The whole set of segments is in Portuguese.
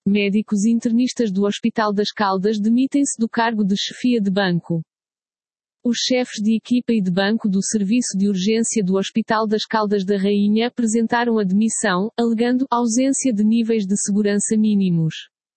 Médicos internistas do Hospital das Caldas demitem-se do cargo de chefia de banco. Os chefes de equipa e de banco do Serviço de Urgência do Hospital das Caldas da Rainha apresentaram a demissão, alegando ausência de níveis de segurança mínimos.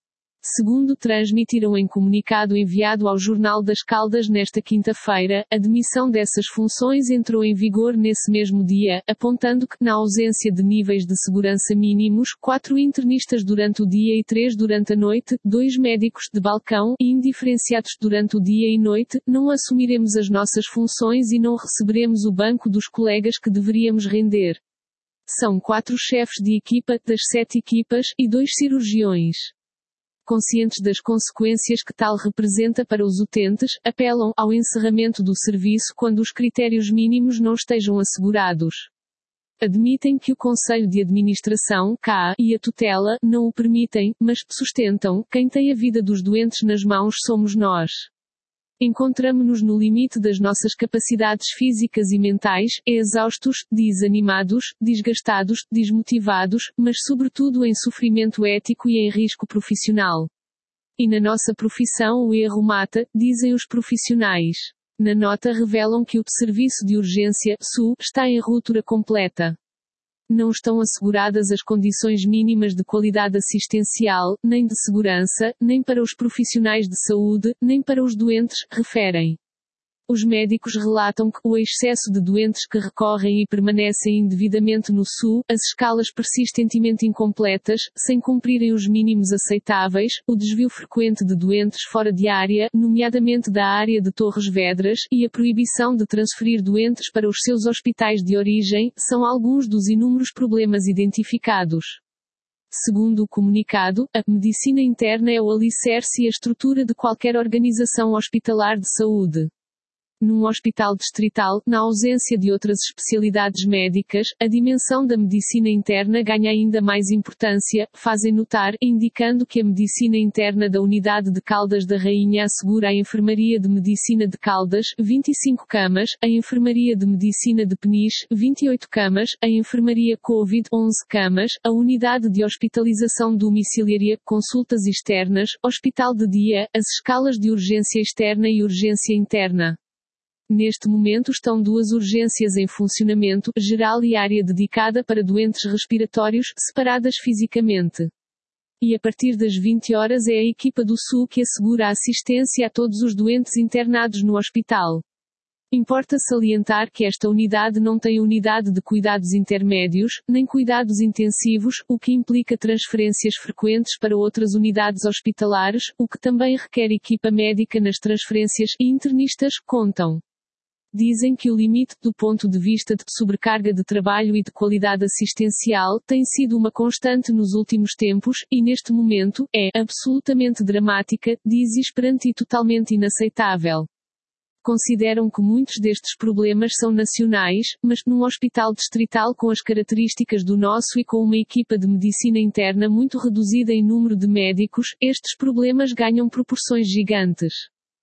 Segundo transmitiram em comunicado enviado ao Jornal das Caldas nesta quinta-feira, a demissão dessas funções entrou em vigor nesse mesmo dia, apontando que, na ausência de níveis de segurança mínimos, 4 internistas durante o dia e 3 durante a noite, 2 médicos de balcão, indiferenciados durante o dia e noite, não assumiremos as nossas funções e não receberemos o banco dos colegas que deveríamos render. São 4 chefes de equipa, das 7 equipas, e 2 cirurgiões. Conscientes das consequências que tal representa para os utentes, apelam ao encerramento do serviço quando os critérios mínimos não estejam assegurados. Admitem que o Conselho de Administração, CA, e a tutela, não o permitem, mas sustentam, quem tem a vida dos doentes nas mãos somos nós. Encontramo-nos no limite das nossas capacidades físicas e mentais, exaustos, desanimados, desgastados, desmotivados, mas sobretudo em sofrimento ético e em risco profissional. E na nossa profissão o erro mata, dizem os profissionais. Na nota revelam que o Serviço de Urgência, SU, está em ruptura completa. Não estão asseguradas as condições mínimas de qualidade assistencial, nem de segurança, nem para os profissionais de saúde, nem para os doentes, referem. Os médicos relatam que o excesso de doentes que recorrem e permanecem indevidamente no SU, as escalas persistentemente incompletas, sem cumprirem os mínimos aceitáveis, o desvio frequente de doentes fora de área, nomeadamente da área de Torres Vedras, e a proibição de transferir doentes para os seus hospitais de origem, são alguns dos inúmeros problemas identificados. Segundo o comunicado, a medicina interna é o alicerce e a estrutura de qualquer organização hospitalar de saúde. Num hospital distrital, na ausência de outras especialidades médicas, a dimensão da medicina interna ganha ainda mais importância, fazem notar, indicando que a medicina interna da Unidade de Caldas da Rainha assegura a Enfermaria de Medicina de Caldas, 25 camas, a Enfermaria de Medicina de Peniche, 28 camas, a Enfermaria Covid, 11 camas, a Unidade de Hospitalização Domiciliária, consultas externas, hospital de dia, as escalas de urgência externa e urgência interna. Neste momento estão 2 urgências em funcionamento, geral e área dedicada para doentes respiratórios, separadas fisicamente. E a partir das 20 horas é a equipa do SU que assegura a assistência a todos os doentes internados no hospital. Importa salientar que esta unidade não tem unidade de cuidados intermédios, nem cuidados intensivos, o que implica transferências frequentes para outras unidades hospitalares, o que também requer equipa médica nas transferências, e internistas, contam. Dizem que o limite, do ponto de vista de sobrecarga de trabalho e de qualidade assistencial, tem sido uma constante nos últimos tempos, e neste momento, é absolutamente dramática, diz Esperanto e totalmente inaceitável. Consideram que muitos destes problemas são nacionais, mas, num hospital distrital com as características do nosso e com uma equipa de medicina interna muito reduzida em número de médicos, estes problemas ganham proporções gigantes.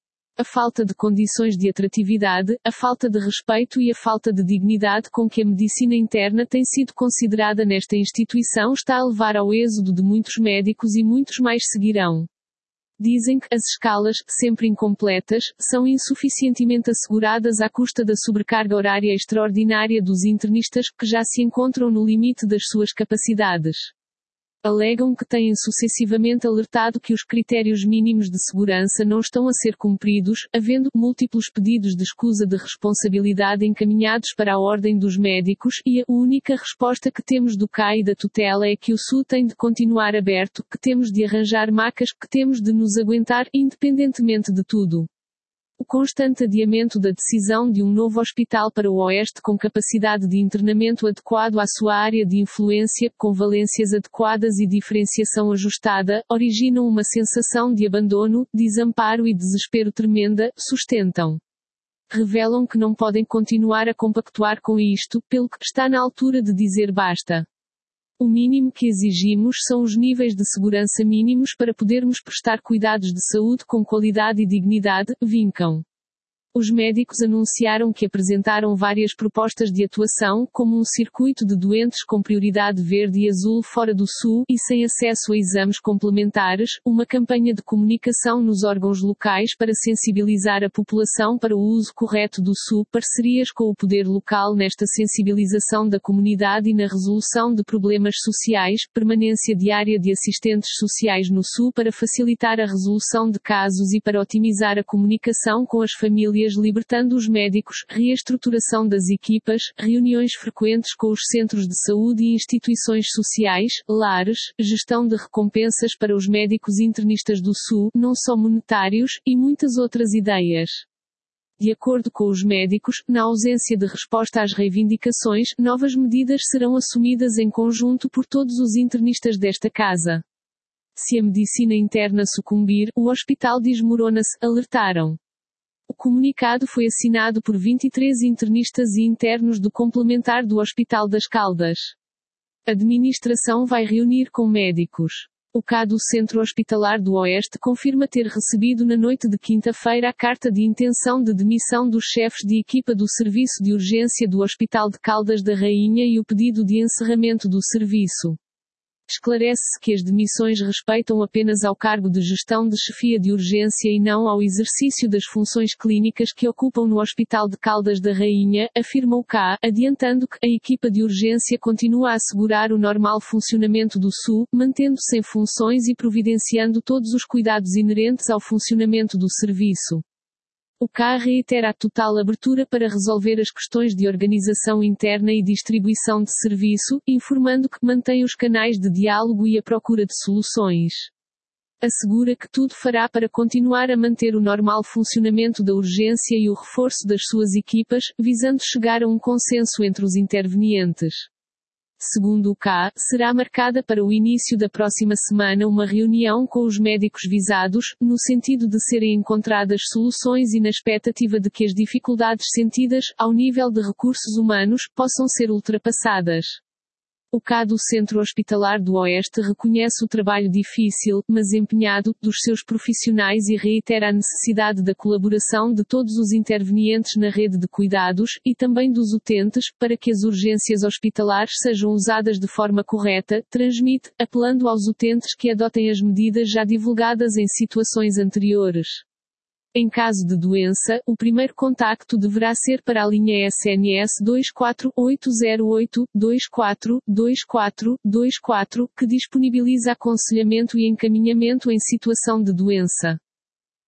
A falta de condições de atratividade, a falta de respeito e a falta de dignidade com que a medicina interna tem sido considerada nesta instituição está a levar ao êxodo de muitos médicos e muitos mais seguirão. Dizem que as escalas, sempre incompletas, são insuficientemente asseguradas à custa da sobrecarga horária extraordinária dos internistas, que já se encontram no limite das suas capacidades. Alegam que têm sucessivamente alertado que os critérios mínimos de segurança não estão a ser cumpridos, havendo múltiplos pedidos de escusa de responsabilidade encaminhados para a Ordem dos Médicos, e a única resposta que temos do CAI e da tutela é que o SU tem de continuar aberto, que temos de arranjar macas, que temos de nos aguentar, independentemente de tudo. O constante adiamento da decisão de um novo hospital para o Oeste com capacidade de internamento adequado à sua área de influência, com valências adequadas e diferenciação ajustada, originam uma sensação de abandono, desamparo e desespero tremenda, sustentam. Revelam que não podem continuar a compactuar com isto, pelo que está na altura de dizer basta. O mínimo que exigimos são os níveis de segurança mínimos para podermos prestar cuidados de saúde com qualidade e dignidade, vincam. Os médicos anunciaram que apresentaram várias propostas de atuação, como um circuito de doentes com prioridade verde e azul fora do SU e sem acesso a exames complementares, uma campanha de comunicação nos órgãos locais para sensibilizar a população para o uso correto do SU, parcerias com o poder local nesta sensibilização da comunidade e na resolução de problemas sociais, permanência diária de assistentes sociais no SU para facilitar a resolução de casos e para otimizar a comunicação com as famílias, libertando os médicos, reestruturação das equipas, reuniões frequentes com os centros de saúde e instituições sociais, lares, gestão de recompensas para os médicos internistas do SU, não só monetários, e muitas outras ideias. De acordo com os médicos, na ausência de resposta às reivindicações, novas medidas serão assumidas em conjunto por todos os internistas desta casa. Se a medicina interna sucumbir, o hospital desmorona-se, alertaram. O comunicado foi assinado por 23 internistas e internos do complementar do Hospital das Caldas. A administração vai reunir com médicos. O CA do Centro Hospitalar do Oeste confirma ter recebido na noite de quinta-feira a carta de intenção de demissão dos chefes de equipa do Serviço de Urgência do Hospital de Caldas da Rainha e o pedido de encerramento do serviço. Esclarece-se que as demissões respeitam apenas ao cargo de gestão de chefia de urgência e não ao exercício das funções clínicas que ocupam no Hospital de Caldas da Rainha, afirma o CA, adiantando que a equipa de urgência continua a assegurar o normal funcionamento do SU, mantendo-se em funções e providenciando todos os cuidados inerentes ao funcionamento do serviço. O CA reitera a total abertura para resolver as questões de organização interna e distribuição de serviço, informando que mantém os canais de diálogo e a procura de soluções. Assegura que tudo fará para continuar a manter o normal funcionamento da urgência e o reforço das suas equipas, visando chegar a um consenso entre os intervenientes. Segundo o CA, será marcada para o início da próxima semana uma reunião com os médicos visados, no sentido de serem encontradas soluções e na expectativa de que as dificuldades sentidas, ao nível de recursos humanos, possam ser ultrapassadas. O CA do Centro Hospitalar do Oeste reconhece o trabalho difícil, mas empenhado, dos seus profissionais e reitera a necessidade da colaboração de todos os intervenientes na rede de cuidados, e também dos utentes, para que as urgências hospitalares sejam usadas de forma correta, transmite, apelando aos utentes que adotem as medidas já divulgadas em situações anteriores. Em caso de doença, o primeiro contacto deverá ser para a linha SNS 24808-2424-2424, que disponibiliza aconselhamento e encaminhamento em situação de doença.